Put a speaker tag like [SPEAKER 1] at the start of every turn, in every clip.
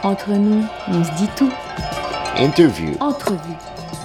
[SPEAKER 1] Entre nous, on se dit tout.
[SPEAKER 2] Interview.
[SPEAKER 1] Entrevue.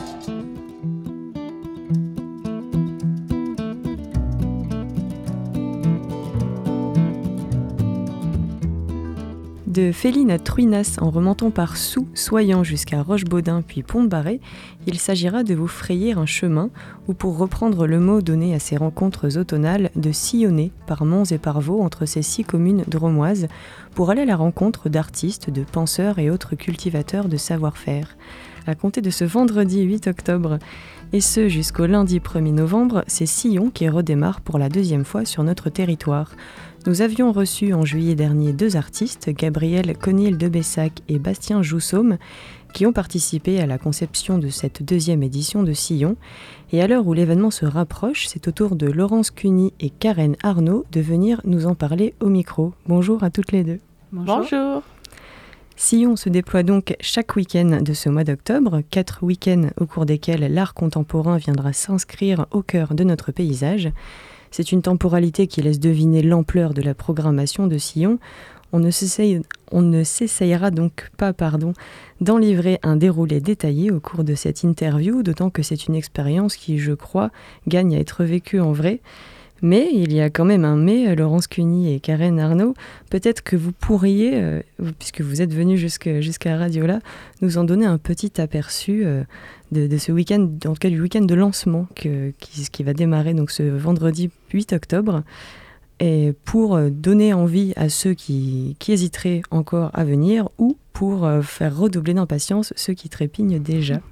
[SPEAKER 3] De Féline à Truinas, en remontant par Soux, Soyans jusqu'à Rochebaudin puis Pont-de-Barret, il s'agira de vous frayer un chemin, ou pour reprendre le mot donné à ces rencontres automnales, de sillonner par monts et par vaux entre ces 6 communes drômoises, pour aller à la rencontre d'artistes, de penseurs et autres cultivateurs de savoir-faire. À compter de ce vendredi 8 octobre, et ce jusqu'au lundi 1er novembre, c'est Sillon qui redémarre pour la 2e fois sur notre territoire. Nous avions reçu en juillet dernier 2 artistes, Gabriel Conil de Bessac et Bastien Joussaume, qui ont participé à la conception de cette 2e édition de Sillon. Et à l'heure où l'événement se rapproche, c'est au tour de Laurence Cuny et Karen Arnaud de venir nous en parler au micro. Bonjour à toutes les deux.
[SPEAKER 4] Bonjour.
[SPEAKER 3] Sillon se déploie donc chaque week-end de ce mois d'octobre, 4 week-ends au cours desquels l'art contemporain viendra s'inscrire au cœur de notre paysage. C'est une temporalité qui laisse deviner l'ampleur de la programmation de Sillon. On ne s'essayera donc pas d'en livrer un déroulé détaillé au cours de cette interview, d'autant que c'est une expérience qui, je crois, gagne à être vécue en vrai. Mais il y a quand même un mais, Laurence Cuny et Karen Arnaud, peut-être que vous pourriez, puisque vous êtes venus jusqu'à Radiola, nous en donner un petit aperçu de ce week-end, en tout cas du week-end de lancement qui va démarrer donc ce vendredi 8 octobre, et pour donner envie à ceux qui hésiteraient encore à venir, ou pour faire redoubler d'impatience ceux qui trépignent déjà.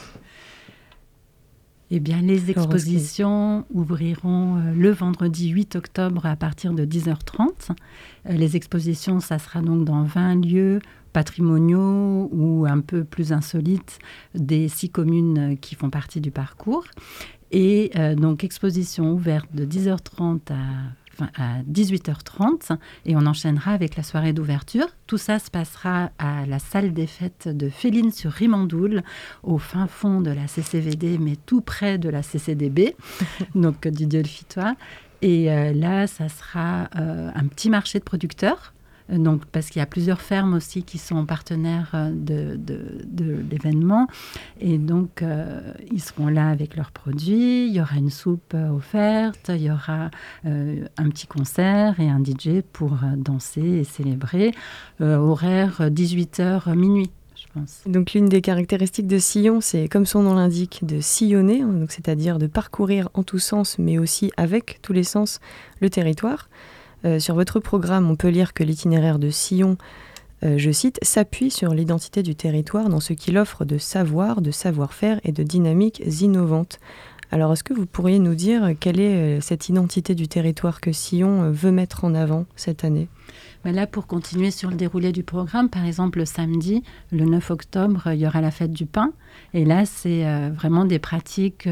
[SPEAKER 4] Eh bien, les expositions ouvriront le vendredi 8 octobre à partir de 10h30. Les expositions, ça sera donc dans 20 lieux patrimoniaux ou un peu plus insolites des 6 communes qui font partie du parcours. Et donc, exposition ouverte de 10h30 à 18h30 et on enchaînera avec la soirée d'ouverture. Tout ça se passera à la salle des fêtes de Féline-sur-Rimandoul, au fin fond de la CCVD, mais tout près de la CCDB, donc du Dieu-le-Fitois. Et là, ça sera un petit marché de producteurs. Donc, parce qu'il y a plusieurs fermes aussi qui sont partenaires de l'événement. Et donc, ils seront là avec leurs produits. Il y aura une soupe offerte. Il y aura un petit concert et un DJ pour danser et célébrer. Horaire 18h minuit.
[SPEAKER 3] Donc l'une des caractéristiques de Sillon, c'est comme son nom l'indique, de sillonner, donc c'est-à-dire de parcourir en tous sens, mais aussi avec tous les sens, le territoire. Sur votre programme, on peut lire que l'itinéraire de Sillon, je cite, s'appuie sur l'identité du territoire dans ce qu'il offre de savoir, de savoir-faire et de dynamiques innovantes. Alors, est-ce que vous pourriez nous dire quelle est cette identité du territoire que Sillon veut mettre en avant cette année ?
[SPEAKER 4] Mais là, pour continuer sur le déroulé du programme, par exemple, le samedi, le 9 octobre, il y aura la fête du pain. Et là, c'est vraiment des pratiques,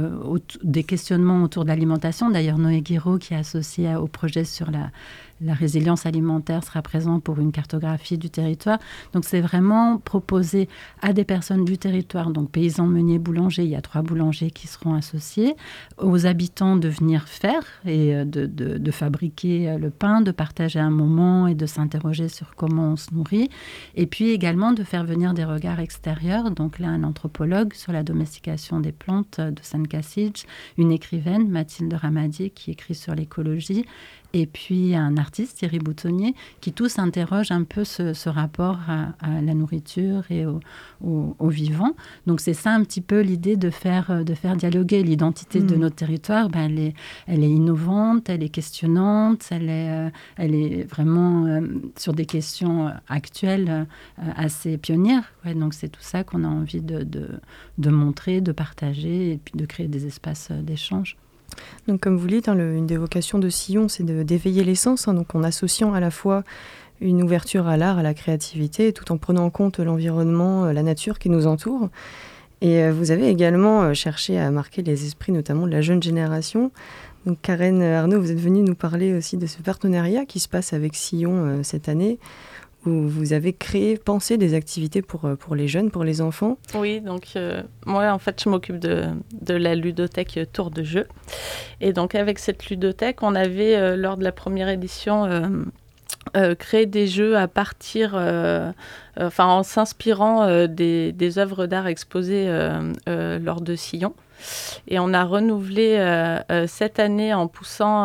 [SPEAKER 4] des questionnements autour de l'alimentation. D'ailleurs, Noé Guiraud, qui est associé au projet sur la résilience alimentaire, sera présent pour une cartographie du territoire. Donc, c'est vraiment proposé à des personnes du territoire, donc paysans, meuniers, boulangers. Il y a 3 boulangers qui seront associés. Aux habitants de venir faire et de fabriquer le pain, de partager un moment et de s'interroger sur comment on se nourrit. Et puis également de faire venir des regards extérieurs. Donc là, un anthropologue sur la domestication des plantes de Sainte-Cassige, une écrivaine, Mathilde Ramadier, qui écrit sur l'écologie, et puis un artiste, Thierry Boutonnier, qui tous interrogent un peu ce rapport à la nourriture et au vivant. Donc c'est ça un petit peu l'idée de faire dialoguer l'identité de notre territoire. Elle est innovante, elle est questionnante, elle est vraiment sur des questions actuelles assez pionnières. Ouais, donc c'est tout ça qu'on a envie de montrer, de partager et puis de créer des espaces d'échange.
[SPEAKER 3] Donc comme vous le dites, une des vocations de Sillon, c'est d'éveiller les sens, donc en associant à la fois une ouverture à l'art, à la créativité, tout en prenant en compte l'environnement, la nature qui nous entoure. Et vous avez également cherché à marquer les esprits, notamment de la jeune génération. Donc Karen Arnaud, vous êtes venue nous parler aussi de ce partenariat qui se passe avec Sillon cette année, où vous avez pensé des activités pour les jeunes, pour les enfants.
[SPEAKER 5] Oui, donc moi, en fait, je m'occupe de la ludothèque Tour de Jeu. Et donc, avec cette ludothèque, on avait, lors de la première édition, créer des jeux à partir, en s'inspirant des œuvres d'art exposées lors de Sillon. Et on a renouvelé cette année en poussant,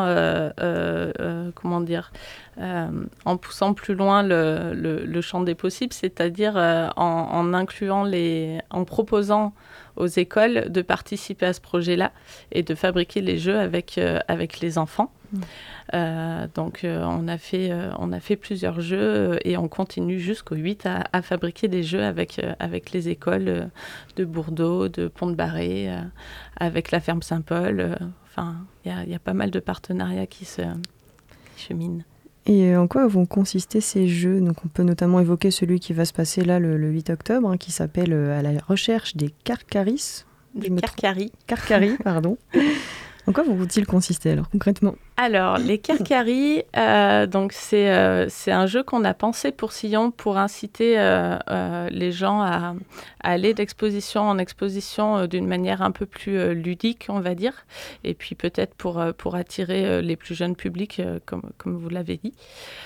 [SPEAKER 5] en poussant plus loin le champ des possibles, c'est-à-dire en incluant en proposant aux écoles de participer à ce projet-là et de fabriquer les jeux avec les enfants. Donc on a fait plusieurs jeux et on continue jusqu'au 8 à fabriquer des jeux avec les écoles de Bourdeau, de Pont-de-Barré, avec la ferme Saint-Paul. Il y a pas mal de partenariats qui cheminent.
[SPEAKER 3] Et en quoi vont consister ces jeux? Donc on peut notamment évoquer celui qui va se passer là le 8 octobre, qui s'appelle À la recherche des Carcaris.
[SPEAKER 5] Des Carcaris.
[SPEAKER 3] Carcaris, pardon. En quoi vont-ils consister alors concrètement? Alors
[SPEAKER 5] les Carcaris, donc c'est un jeu qu'on a pensé pour Sillon pour inciter les gens à aller d'exposition en exposition d'une manière un peu plus ludique, on va dire, et puis peut-être pour attirer les plus jeunes publics, comme vous l'avez dit.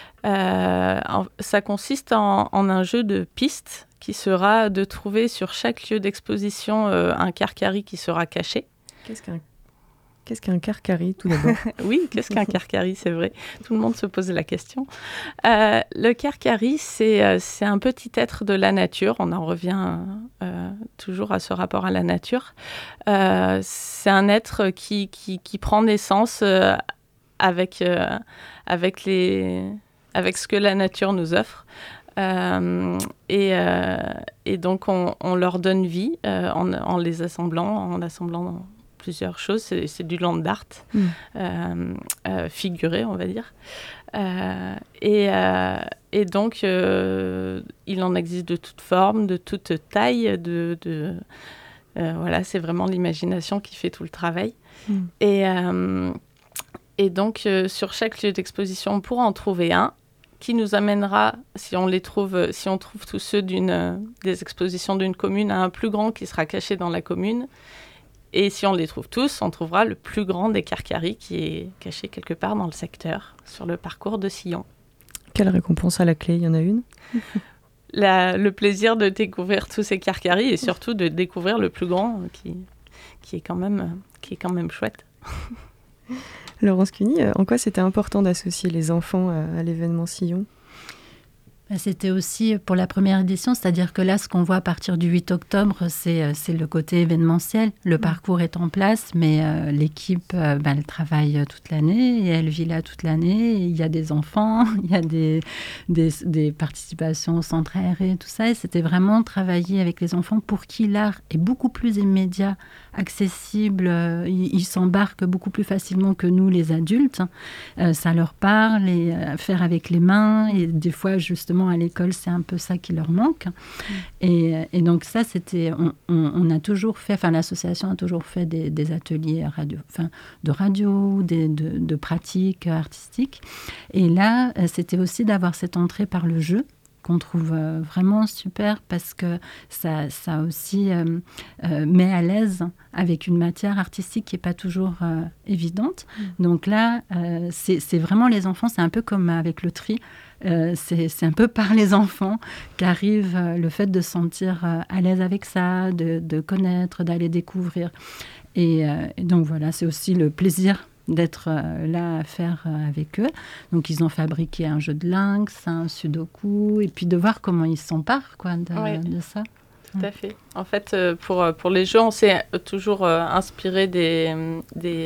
[SPEAKER 5] Ça consiste en un jeu de pistes qui sera de trouver sur chaque lieu d'exposition un Carcari qui sera caché. Qu'est-ce qu'un Carcari, tout d'abord? Oui, qu'est-ce qu'un Carcari, c'est vrai. Tout le monde se pose la question. Le Carcari, c'est un petit être de la nature. On en revient toujours à ce rapport à la nature. C'est un être qui prend naissance avec ce que la nature nous offre. Et donc, on leur donne vie en les assemblant, plusieurs choses. C'est du land art figuré, on va dire. Et donc, il en existe de toutes formes, de toutes tailles. Voilà, c'est vraiment l'imagination qui fait tout le travail. Et donc, sur chaque lieu d'exposition, on pourra en trouver un qui nous amènera, si on trouve tous ceux des expositions d'une commune, à un plus grand qui sera caché dans la commune. Et si on les trouve tous, on trouvera le plus grand des Carcaris qui est caché quelque part dans le secteur, sur le parcours de Sillon. Quelle récompense à la clé? Il y en a une? Le plaisir de découvrir tous ces Carcaris et surtout de découvrir le plus grand qui est quand même chouette. Laurence Cuny, en quoi c'était important d'associer les enfants à l'événement Sillon?
[SPEAKER 4] C'était aussi pour la première édition, c'est-à-dire que là, ce qu'on voit à partir du 8 octobre, c'est le côté événementiel. Le parcours est en place, mais l'équipe, elle travaille toute l'année et elle vit là toute l'année. Il y a des enfants, il y a des participations au centre aéré, tout ça. Et c'était vraiment travailler avec les enfants pour qui l'art est beaucoup plus immédiat, accessible. Ils s'embarquent beaucoup plus facilement que nous, les adultes. Ça leur parle, et faire avec les mains. Et des fois, justement, à l'école, c'est un peu ça qui leur manque. Et donc ça, on a toujours fait, l'association a toujours fait des ateliers de radio, de pratiques artistiques. Et là, c'était aussi d'avoir cette entrée par le jeu, qu'on trouve vraiment super parce que ça aussi met à l'aise avec une matière artistique qui n'est pas toujours évidente. Donc là, c'est vraiment les enfants, c'est un peu comme avec le tri. C'est un peu par les enfants qu'arrive le fait de se sentir à l'aise avec ça, de connaître, d'aller découvrir. Et donc voilà, c'est aussi le plaisir d'être là à faire avec eux. Donc ils ont fabriqué un jeu de lynx, un sudoku, et puis de voir comment ils s'emparent de ça.
[SPEAKER 5] Tout à fait. En fait, pour les jeux, on s'est toujours inspiré des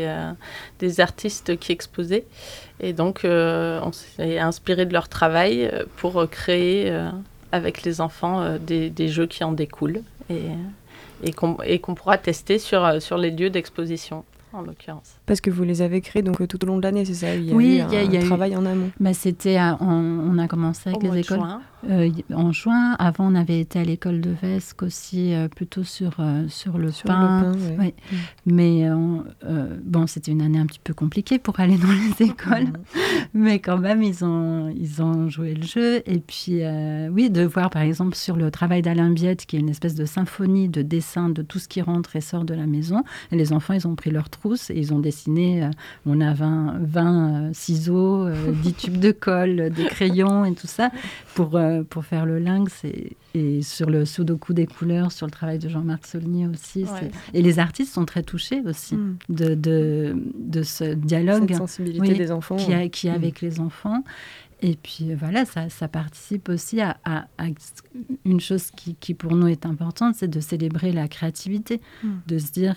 [SPEAKER 5] artistes qui exposaient. Et donc, on s'est inspiré de leur travail pour créer avec les enfants des jeux qui en découlent et qu'on pourra tester sur les lieux d'exposition, en l'occurrence.
[SPEAKER 3] Parce que vous les avez créés donc, tout au long de l'année, c'est ça?
[SPEAKER 5] Il y a
[SPEAKER 3] un travail en amont.
[SPEAKER 4] On a commencé avec les écoles. En juin, avant, on avait été à l'école de Vesque aussi, plutôt sur le pain.
[SPEAKER 3] Ouais.
[SPEAKER 4] Mais c'était une année un petit peu compliquée pour aller dans les écoles. Mais quand même, ils ont joué le jeu. Et puis, de voir, par exemple, sur le travail d'Alain Biette, qui est une espèce de symphonie de dessins de tout ce qui rentre et sort de la maison. Et les enfants, ils ont pris leurs trousses et ils ont dessiné. On a 20 ciseaux, 10 tubes de colle, des crayons et tout ça pour faire le lynx. Et sur le sudoku des couleurs, sur le travail de Jean-Marc Saulnier aussi.
[SPEAKER 5] Ouais.
[SPEAKER 4] Et les artistes sont très touchés aussi de ce dialogue.
[SPEAKER 3] Cette sensibilité des enfants.
[SPEAKER 4] Qui a avec les enfants. Et puis voilà, ça participe aussi à une chose qui pour nous est importante, c'est de célébrer la créativité, de se dire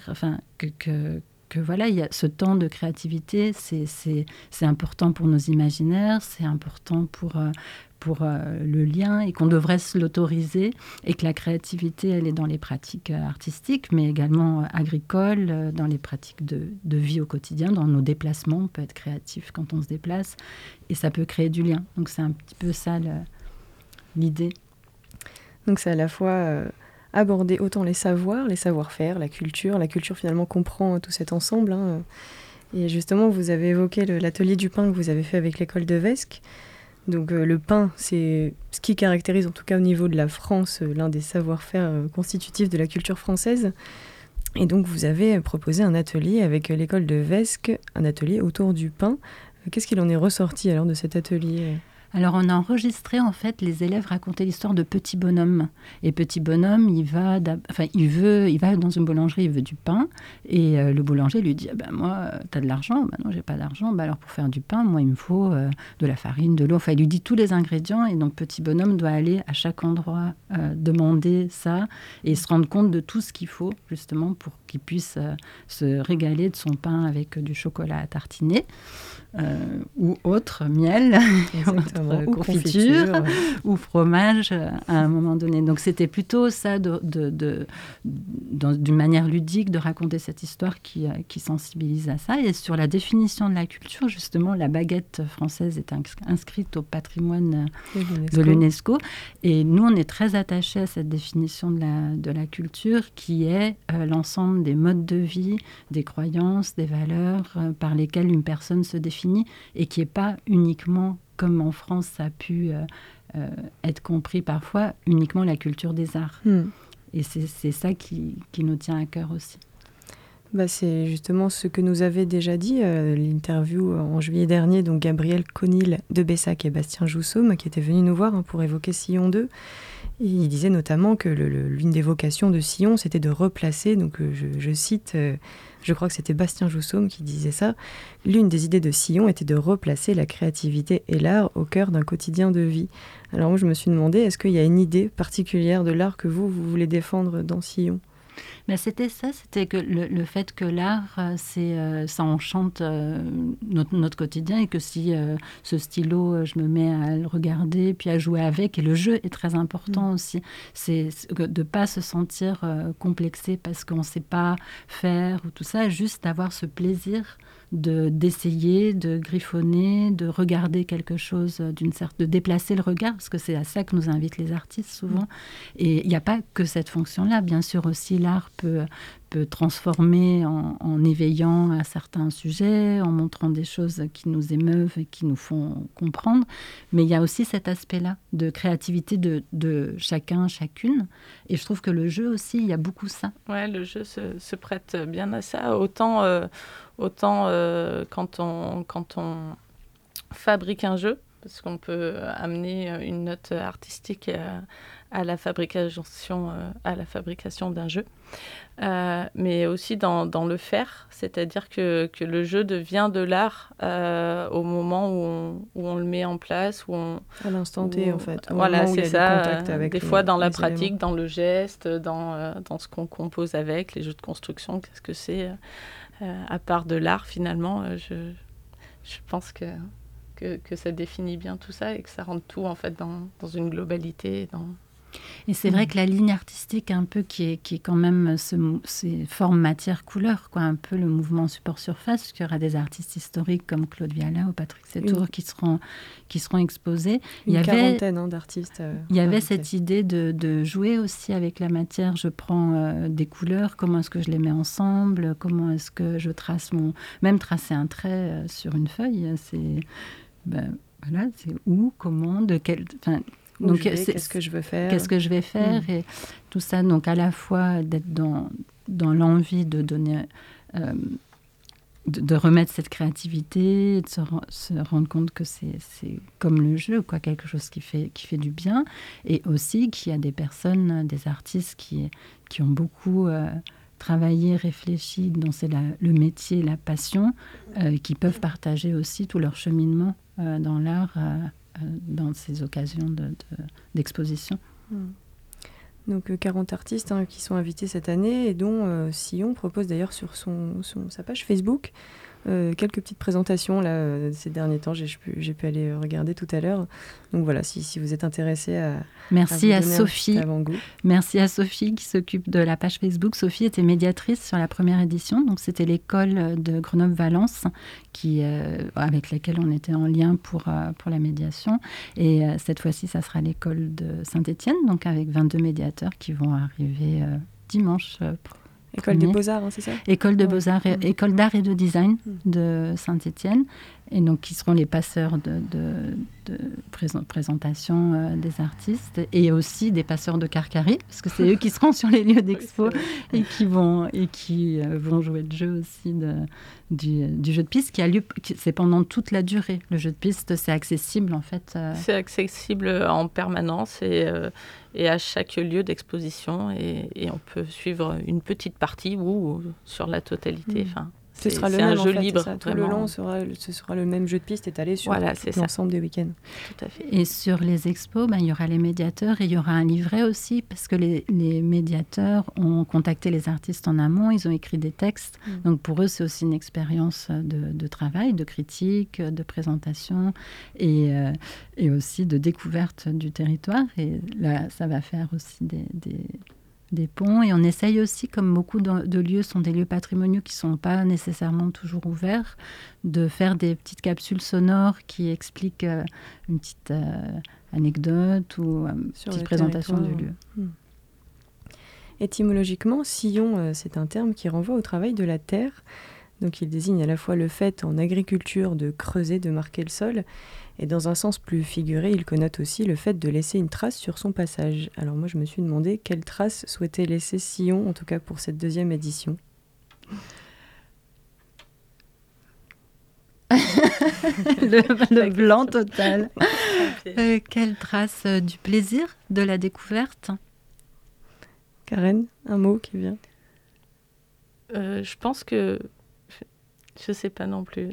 [SPEAKER 4] que voilà, il y a ce temps de créativité, c'est important pour nos imaginaires, c'est important pour le lien, et qu'on devrait se l'autoriser, et que la créativité, elle est dans les pratiques artistiques, mais également agricoles, dans les pratiques de vie au quotidien, dans nos déplacements. On peut être créatif quand on se déplace, et ça peut créer du lien. Donc c'est un petit peu ça l'idée.
[SPEAKER 3] Donc c'est à la fois aborder autant les savoirs, les savoir-faire, la culture. La culture finalement comprend tout cet ensemble. Et justement, vous avez évoqué l'atelier du pain que vous avez fait avec l'école de Vesque. Donc le pain, c'est ce qui caractérise en tout cas au niveau de la France l'un des savoir-faire constitutifs de la culture française. Et donc vous avez proposé un atelier avec l'école de Vesque, un atelier autour du pain. Qu'est-ce qu'il en est ressorti alors de cet atelier ?
[SPEAKER 4] Alors, on a enregistré, en fait, les élèves raconter l'histoire de Petit Bonhomme. Et Petit Bonhomme, il va dans une boulangerie, il veut du pain. Et le boulanger lui dit, moi, t'as de l'argent ? Non, j'ai pas d'argent. Alors, pour faire du pain, moi, il me faut de la farine, de l'eau. Enfin, il lui dit tous les ingrédients. Et donc, Petit Bonhomme doit aller à chaque endroit demander ça et se rendre compte de tout ce qu'il faut, justement, pour qu'il puisse se régaler de son pain avec du chocolat à tartiner. Ou autre, miel,
[SPEAKER 3] ou
[SPEAKER 4] confiture, ou fromage à un moment donné. Donc c'était plutôt ça, d'une manière ludique, de raconter cette histoire qui sensibilise à ça. Et sur la définition de la culture, justement, la baguette française est inscrite au patrimoine de l'UNESCO. Et nous, on est très attachés à cette définition de la culture, qui est l'ensemble des modes de vie, des croyances, des valeurs par lesquelles une personne se définit, et qui n'est pas uniquement, comme en France ça a pu être compris parfois, uniquement la culture des arts. Et c'est ça qui nous tient à cœur aussi.
[SPEAKER 3] C'est justement ce que nous avait déjà dit l'interview en juillet dernier, donc Gabriel Conil de Bessac et Bastien Joussaume, qui étaient venus nous voir pour évoquer Sillon 2. Et il disait notamment que l'une des vocations de Sillon, c'était de replacer, donc je cite, je crois que c'était Bastien Joussaume qui disait ça, l'une des idées de Sillon était de replacer la créativité et l'art au cœur d'un quotidien de vie. Alors moi, je me suis demandé, est-ce qu'il y a une idée particulière de l'art que vous voulez défendre dans Sillon ?
[SPEAKER 4] C'était ça, c'était que le fait que l'art, ça enchante notre quotidien, et que si ce stylo, je me mets à le regarder, puis à jouer avec, et le jeu est très important aussi, c'est de ne pas se sentir complexé parce qu'on ne sait pas faire ou tout ça, juste d'avoir ce plaisir d'essayer, de griffonner, de regarder quelque chose, de déplacer le regard, parce que c'est à ça que nous invitent les artistes souvent. Et il n'y a pas que cette fonction-là. Bien sûr aussi, l'art peut transformer en éveillant à certains sujets, en montrant des choses qui nous émeuvent et qui nous font comprendre. Mais il y a aussi cet aspect-là de créativité de chacun, chacune. Et je trouve que le jeu aussi, il y a beaucoup ça.
[SPEAKER 5] Ouais, le jeu se prête bien à ça. Autant quand on fabrique un jeu, parce qu'on peut amener une note artistique à la fabrication d'un jeu, mais aussi dans le faire, c'est-à-dire que le jeu devient de l'art au moment où on le met en place,
[SPEAKER 3] à l'instant T en fait.
[SPEAKER 5] Voilà, c'est ça.
[SPEAKER 3] Avec
[SPEAKER 5] des fois dans la
[SPEAKER 3] pratique,
[SPEAKER 5] éléments. Dans le geste, dans ce qu'on compose avec les jeux de construction, qu'est-ce que c'est à part de l'art finalement. Je pense que ça définit bien tout ça et que ça rentre tout en fait dans une globalité.
[SPEAKER 4] Et c'est vrai que la ligne artistique un peu qui est quand même ces formes matière-couleur, quoi, un peu le mouvement support-surface, parce qu'il y aura des artistes historiques comme Claude Viala ou Patrick Sétour qui seront exposés.
[SPEAKER 3] Une quarantaine d'artistes.
[SPEAKER 4] Il y avait cette idée de jouer aussi avec la matière. Je prends des couleurs, comment est-ce que je les mets ensemble, comment est-ce que je trace même tracer un trait sur une feuille, c'est c'est où, comment, de quel...
[SPEAKER 3] Donc, qu'est-ce que je veux faire
[SPEAKER 4] et tout ça, donc à la fois d'être dans l'envie de donner, de remettre cette créativité, de se rendre compte que c'est comme le jeu, quoi, quelque chose qui fait du bien, et aussi qu'il y a des personnes, des artistes qui ont beaucoup travaillé, réfléchi, dont c'est le métier, la passion, qui peuvent partager aussi tout leur cheminement dans l'art, dans ces occasions d'exposition.
[SPEAKER 3] Donc 40 artistes qui sont invités cette année et dont Sillon propose d'ailleurs sur sa page Facebook quelques petites présentations là, ces derniers temps. J'ai pu aller regarder tout à l'heure. Donc voilà, si vous êtes intéressé à
[SPEAKER 4] Merci à
[SPEAKER 3] Sophie.
[SPEAKER 4] Merci à Sophie qui s'occupe de la page Facebook. Sophie était médiatrice sur la première édition. Donc c'était l'école de Grenoble-Valence avec laquelle on était en lien pour la médiation. Et cette fois-ci, ça sera l'école de Saint-Étienne, donc avec 22 médiateurs qui vont arriver dimanche.
[SPEAKER 3] École des Beaux-Arts, c'est ça ?
[SPEAKER 4] École de Beaux-Arts, École d'Art et de Design de Saint-Étienne. Et donc, qui seront les passeurs de présentation des artistes et aussi des passeurs de Carcari, parce que c'est eux qui seront sur les lieux d'expo et qui vont jouer le jeu aussi du jeu de piste qui a lieu, c'est pendant toute la durée. Le jeu de piste, c'est accessible en fait.
[SPEAKER 5] C'est accessible en permanence et à chaque lieu d'exposition et on peut suivre une petite partie ou sur la totalité. Enfin,
[SPEAKER 3] ce sera le même, jeu libre. Tout le long, ce sera le même jeu de piste étalé sur l'ensemble des week-ends.
[SPEAKER 5] Tout à fait.
[SPEAKER 4] Et sur les expos, il y aura les médiateurs et il y aura un livret aussi, parce que les médiateurs ont contacté les artistes en amont, ils ont écrit des textes. Donc pour eux, c'est aussi une expérience de travail, de critique, de présentation et aussi de découverte du territoire. Et là, ça va faire aussi des ponts, et on essaye aussi, comme beaucoup de lieux sont des lieux patrimoniaux qui ne sont pas nécessairement toujours ouverts, de faire des petites capsules sonores qui expliquent une petite anecdote ou une petite présentation du lieu.
[SPEAKER 3] Étymologiquement, sillon, c'est un terme qui renvoie au travail de la terre. Donc il désigne à la fois le fait en agriculture de creuser, de marquer le sol, et dans un sens plus figuré, il connote aussi le fait de laisser une trace sur son passage. Alors moi, je me suis demandé quelle trace souhaitait laisser Sillon, en tout cas pour cette 2e édition.
[SPEAKER 4] le blanc total. Quelle trace du plaisir, de la découverte ?
[SPEAKER 3] Karen, un mot qui vient ?
[SPEAKER 5] Je pense que... Je ne sais pas non plus.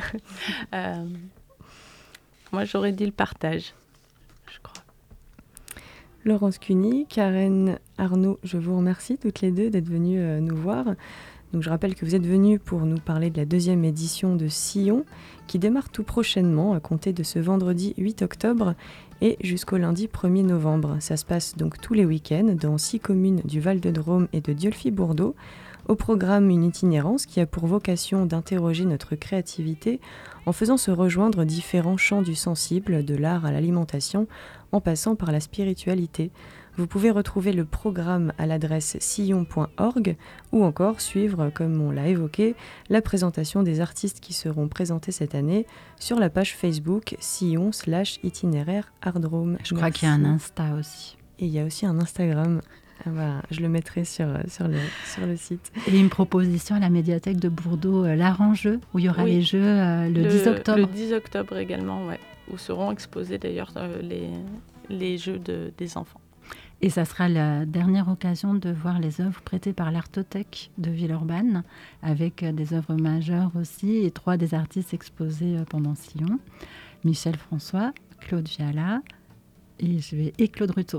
[SPEAKER 5] Moi, j'aurais dit le partage, je crois.
[SPEAKER 3] Laurence Cuny, Karen, Arnaud, je vous remercie toutes les deux d'être venues nous voir. Donc, je rappelle que vous êtes venus pour nous parler de la 2e édition de Sillon, qui démarre tout prochainement, à compter de ce vendredi 8 octobre et jusqu'au lundi 1er novembre. Ça se passe donc tous les week-ends dans 6 communes du Val-de-Drôme et de Dieulefit-Bourdeaux. Au programme, une itinérance qui a pour vocation d'interroger notre créativité en faisant se rejoindre différents champs du sensible, de l'art à l'alimentation, en passant par la spiritualité. Vous pouvez retrouver le programme à l'adresse sillon.org ou encore suivre, comme on l'a évoqué, la présentation des artistes qui seront présentés cette année sur la page Facebook Sillon/itinéraire Ardrome.
[SPEAKER 4] Je crois qu'il y a un Insta aussi.
[SPEAKER 3] Et il y a aussi un Instagram. Je le mettrai sur le site.
[SPEAKER 4] Et une proposition à la médiathèque de Bourdeaux, l'art en jeu, où il y aura les jeux le 10 octobre.
[SPEAKER 5] Le 10 octobre également, où seront exposés d'ailleurs les jeux des enfants.
[SPEAKER 4] Et ça sera la dernière occasion de voir les œuvres prêtées par l'Artothèque de Villeurbanne, avec des œuvres majeures aussi, et 3 des artistes exposés pendant Sillon. Michel François, Claude Viala et Claude Ruteau.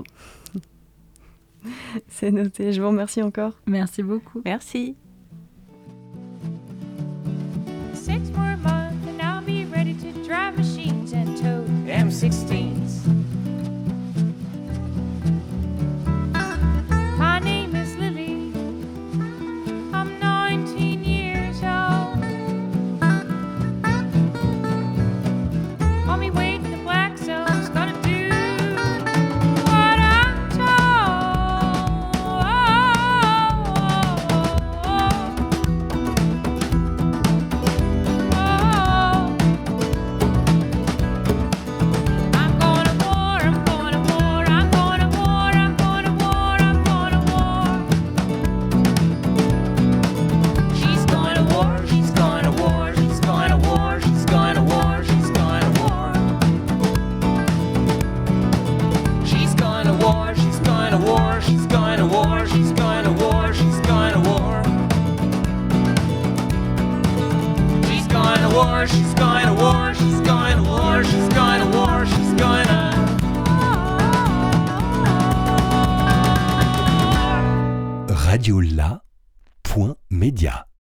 [SPEAKER 3] C'est noté, je vous remercie encore.
[SPEAKER 4] Merci beaucoup.
[SPEAKER 5] Merci.
[SPEAKER 2] 6 more months and I'll be ready to drive machines and tow M16s.
[SPEAKER 6] going to war, she's going to war, she's going to war, she's going to.
[SPEAKER 7] Radiola.media